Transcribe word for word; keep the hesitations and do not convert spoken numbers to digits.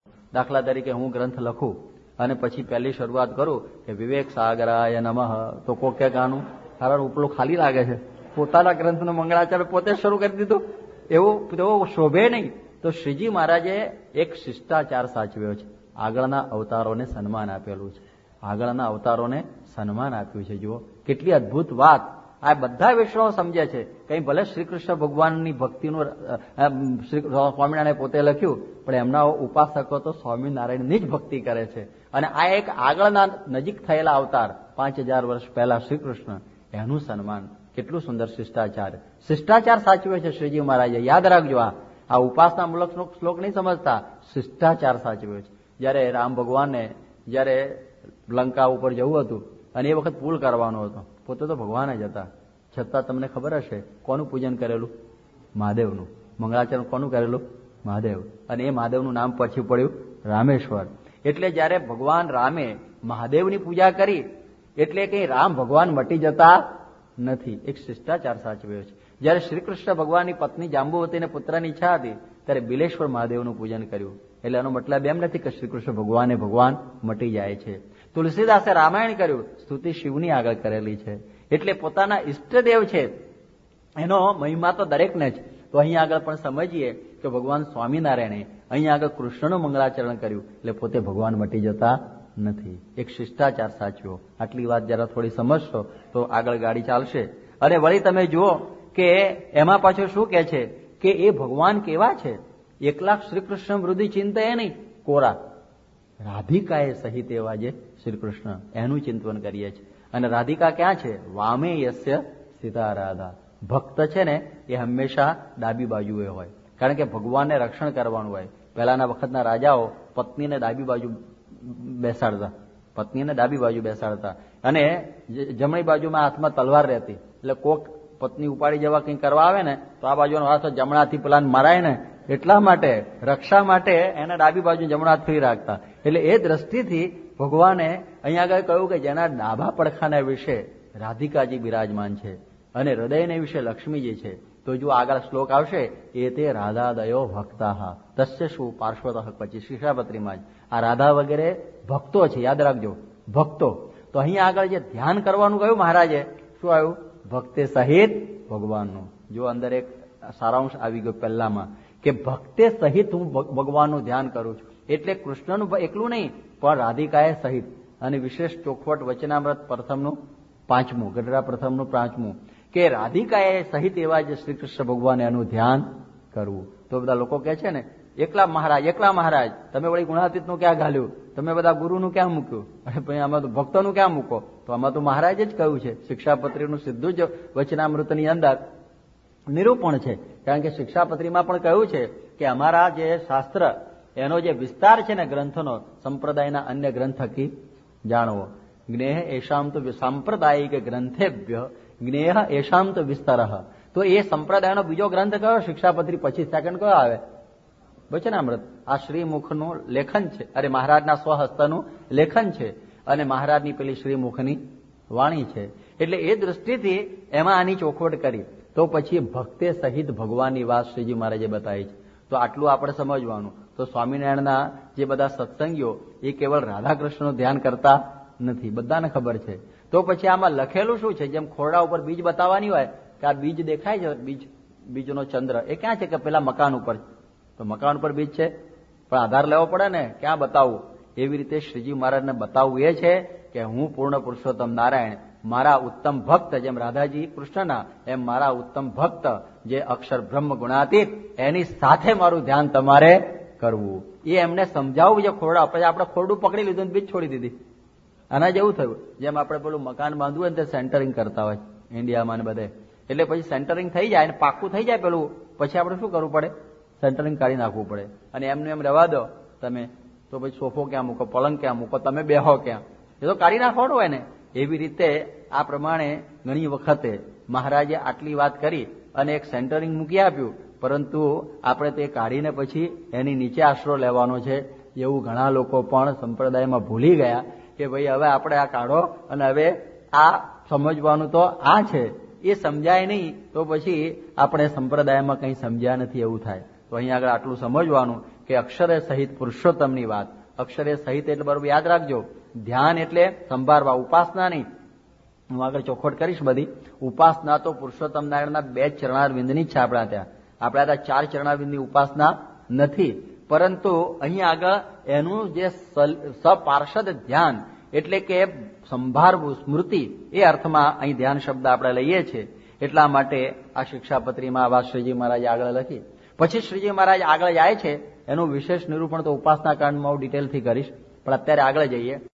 દાખલા તરીકે હું ગ્રંથ લખું અને પછી પહેલી શરૂઆત કરું કે વિવેક સાગરાય નમઃ, તો કોક કે ગાનું કારણ ઉપલું ખાલી લાગે છે, પોતાના ગ્રંથનો મંગળાચરણ પોતે શરૂ કરી દીધું, એવું તેવો શોભે નહીં. તો શ્રીજી મહારાજે એક શિષ્ટાચાર સાચવ્યો છે, આગળના અવતારોને સન્માન આપેલું છે, આગળના અવતારોને સન્માન આપ્યું છે. જુઓ કેટલી અદભુત વાત. આ બધા વૈષ્ણવો સમજે છે. કઈ ભલે શ્રી કૃષ્ણ ભગવાનની ભક્તિનું સ્વામિનારાયણે પોતે લખ્યું, પણ એમના ઉપાસકો તો સ્વામિનારાયણની જ ભક્તિ કરે છે. અને આ એક આગળના નજીક થયેલા અવતાર પાંચ હજાર વર્ષ પહેલા શ્રી કૃષ્ણ, એનું સન્માન. કેટલું સુંદર શિષ્ટાચાર. શિષ્ટાચાર સાચવે છે શ્રીજી મહારાજે. યાદ રાખજો, આ આ ઉપાસના મૂલક શ્લોક નહીં સમજતા, શિષ્ટાચાર સાચવ્યો છે. જયારે રામ ભગવાનને જયારે લંકા ઉપર જવું હતું અને એ વખત પુલ કરવાનો હતો, પોતે તો ભગવાન જ હતા, છતાં તમને ખબર હશે કોનું પૂજન કરેલું? મહાદેવનું. મંગળાચરણ કોનું કરેલું? મહાદેવ. અને એ મહાદેવનું નામ પછી પડ્યું રામેશ્વર. એટલે જયારે ભગવાન રામે મહાદેવની પૂજા કરી એટલે કઈ રામ ભગવાન મટી જતા નથી. એક શિષ્ટાચાર સાચવ્યો છે. જયારે શ્રી કૃષ્ણ ભગવાનની પત્ની જાંબુવતીને પુત્રની ઈચ્છા હતી ત્યારે બિલેશ્વર મહાદેવનું પૂજન કર્યું. એટલે એનો મતલબ એમ નથી કે શ્રી કૃષ્ણ ભગવાને ભગવાન મટી જાય છે. તુલસીદાસે રામાયણ કર્યું, સ્તુતિ શિવની આગળ કરેલી છે. એટલે પોતાના ઈષ્ટદેવ છે એનો મહિમા તો દરેકને જ. તો અહીંયા આગળ પણ સમજીએ કે ભગવાન સ્વામિનારાયણે અહીંયા આગળ કૃષ્ણનું મંગળાચરણ કર્યું એટલે પોતે ભગવાન મટી જતા નથી. એક શિષ્ટાચાર સાચવ્યો. આટલી વાત જરા થોડી સમજશો તો આગળ ગાડી ચાલશે. અને વળી તમે જુઓ કે એમાં પાછું શું કે છે કે એ ભગવાન કેવા છે? એકલા શ્રી કૃષ્ણ વૃદ્ધિ ચિંતા એ નહીં, કોરા રાધિકાએ સહિત એવા જે શ્રી કૃષ્ણ, એનું ચિંતન કરીએ છીએ. અને રાધિકા ક્યાં છે? વામે યસ્ય સીતા રાધા. ભક્ત છે ને એ હંમેશા ડાબી બાજુએ હોય, કારણ કે ભગવાનને રક્ષણ કરવાનું હોય. પહેલાના વખતના રાજાઓ પત્નીને ડાબી બાજુ બેસાડતા, પત્નીને ડાબી બાજુ બેસાડતા અને જમણી બાજુમાં હાથમાં તલવાર રહેતી. એટલે કોક પત્ની ઉપાડી જવા કંઈ કરવા આવે ને તો આ બાજુનો હાથ જમણાથી પેલા મરાય ને, એટલા માટે રક્ષા માટે એને ડાબી બાજુ જમણા હાથ ફરી રાખતા. એટલે એ દ્રષ્ટિથી ભગવાને અહીંયા આગળ કહ્યું કે જેના ડાબા પડખાના વિશે રાધિકાજી બિરાજમાન છે અને હૃદયને વિશે લક્ષ્મીજી છે. તો જો આગળ શ્લોક આવશે, એ તે રાધાદયો ભક્તા તસ્ય શું પાર્શ્વતઃ, પછી શિક્ષાપત્રીમાં જ આ રાધા વગેરે ભક્તો છે. યાદ રાખજો, ભક્તો. તો અહીંયા આગળ જે ધ્યાન કરવાનું કહ્યું મહારાજે, શું આવ્યું? ભક્તે સહિત ભગવાનનું. જો અંદર એક સારાંશ આવી ગયો પહેલામાં કે ભક્તે સહિત હું ભગવાનનું ધ્યાન કરું છું. એટલે કૃષ્ણનું એકલું નહીં પણ રાધિકાએ સહિત. અને વિશેષ ચોખવટ વચનામૃત પ્રથમનું પાંચમું, ગઢડા પ્રથમનું પાંચમું, કે રાધિકાએ સહિત એવા જે શ્રી કૃષ્ણ ભગવાન એનું ધ્યાન કરવું. તો બધા લોકો કહે છે ને એકલા મહારાજ, એકલા મહારાજ, તમે વળી ગુણાતીતનું ક્યાં ઘાલ્યું, તમે બધા ગુરુનું ક્યાં મૂક્યું, અને પછી આમાં તો ભક્તોનું ક્યાં મૂકો? તો આમાં તો મહારાજે જ કહ્યું છે. શિક્ષાપત્રીનું સીધું જ વચનામૃતની અંદર નિરૂપણ છે. કારણ કે શિક્ષાપત્રીમાં પણ કહ્યું છે કે અમારા જે શાસ્ત્ર એનો જે વિસ્તાર છે ને ગ્રંથનો, સંપ્રદાયના અન્ય ગ્રંથ થકી જાણવો. જ્ઞેહ એશામ તો સાંપ્રદાયિક ગ્રંથેભ્ય જ્ઞેહ એશામ તો વિસ્તાર. તો એ સંપ્રદાયનો બીજો ગ્રંથ કયો? શિક્ષાપત્રી. પછી સેકન્ડ કયો આવે? વચનામૃત. આ શ્રીમુખનું લેખન છે, અરે મહારાજના સ્વહસ્તનું લેખન છે અને મહારાજની પેલી શ્રીમુખની વાણી છે. એટલે એ દૃષ્ટિથી એમાં આની ચોખવટ કરી. તો પછી ભક્તે સહિત ભગવાનની વાત શ્રીજી મહારાજે બતાવી છે. તો આટલું આપણે સમજવાનું. તો સ્વામિનારાયણના જે બધા સત્સંગીઓ એ કેવળ રાધા કૃષ્ણનું ધ્યાન કરતા નથી, બધાને ખબર છે. તો પછી આમાં લખેલું શું છે? જેમ ખોરડા ઉપર બીજ બતાવવાની હોય કે આ બીજ દેખાય છે, બીજ બીજનો ચંદ્ર એ ક્યાં છે? કે પેલા મકાન ઉપર. તો મકાન ઉપર બીજ છે, પણ આધાર લેવો પડે ને, ક્યાં બતાવવું? એવી રીતે શ્રીજી મહારાજને બતાવવું એ છે કે હું પૂર્ણ પુરુષોત્તમ નારાયણ, મારા ઉત્તમ ભક્ત, જેમ રાધાજી કૃષ્ણના, એમ મારા ઉત્તમ ભક્ત જે અક્ષર બ્રહ્મ ગુણાતીત, એની સાથે મારું ધ્યાન તમારે કરવું. એ એમને સમજાવવું છે. ખોરડા પછી આપણે ખોરડું પકડી લીધું બીજ છોડી દીધી. આના જેવું થયું. જેમ આપણે પેલું મકાન બાંધવું હોય ને તે સેન્ટરિંગ કરતા હોય ઇન્ડિયામાં ને બધે. એટલે પછી સેન્ટરિંગ થઈ જાય અને પાકું થઈ જાય પેલું, પછી આપણે શું કરવું પડે? સેન્ટરિંગ કાઢી નાખવું પડે. અને એમને એમ રહેવા દો તમે, તો પછી સોફો ક્યાં મૂકો, પલંગ ક્યાં મૂકો, તમે બેહો ક્યાં? એ તો કાઢી નાખવાનું હોય ને. એવી રીતે આ પ્રમાણે ઘણી વખતે મહારાજે આટલી વાત કરી અને એક સેન્ટરિંગ મૂકી આપ્યું, પરંતુ આપણે તે કાઢીને પછી એની નીચે આશરો લેવાનો છે. એવું ઘણા લોકો પણ સંપ્રદાયમાં ભૂલી ગયા કે ભાઈ હવે આપણે આ કાઢો અને હવે આ સમજવાનું તો આ છે. એ સમજાય નહીં તો પછી આપણે સંપ્રદાયમાં કંઈ સમજ્યા નથી એવું થાય. તો અહીંયા આગળ આટલું સમજવાનું કે કે અક્ષરે સહિત પુરુષોત્તમની વાત. અક્ષરે સહિત એટલે બરોબર યાદ રાખજો, ધ્યાન એટલે સંભાળવા, ઉપાસના નહીં. હું આગળ ચોખવટ કરીશ બધી. ઉપાસના તો પુરુષોત્તમ નારાયણના બે ચરણારવિંદની જ છે આપણા ત્યાં. આપણા ત્યાં ચાર ચરણારવિંદની ઉપાસના નથી, પરંતુ અહીં આગળ એનું જે સપાર્ષદ ધ્યાન એટલે કે સંભાળવું, સ્મૃતિ, એ અર્થમાં અહીં ધ્યાન શબ્દ આપણે લઈએ છીએ. એટલા માટે આ શિક્ષાપત્રીમાં આ વાત શ્રીજી મહારાજ આગળ લખી. પછી શ્રીજી મહારાજ આગળ જાય છે, એનું વિશેષ નિરૂપણ તો ઉપાસના કાંડમાં હું ડિટેલથી કરીશ, પણ અત્યારે આગળ જઈએ.